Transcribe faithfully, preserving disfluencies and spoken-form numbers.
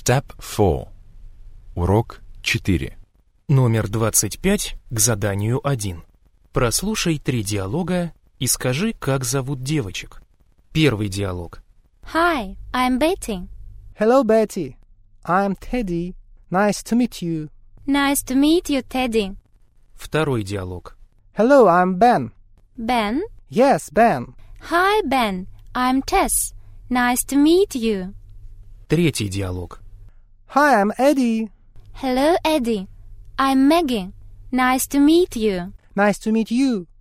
Step four. Урок четыре. Номер двадцать пять к заданию один. Прослушай три диалога и скажи, как зовут девочек. Первый диалог. Hi, I'm Betty. Hello, Betty. I'm Teddy. Nice to meet you. Nice to meet you, Teddy. Второй диалог. Hello, I'm Ben. Ben? Yes, Ben. Hi, Ben. I'm Tess. Nice to meet you. Третий диалог. Hi, I'm Eddie. Hello, Eddie. I'm Maggie. Nice to meet you. Nice to meet you.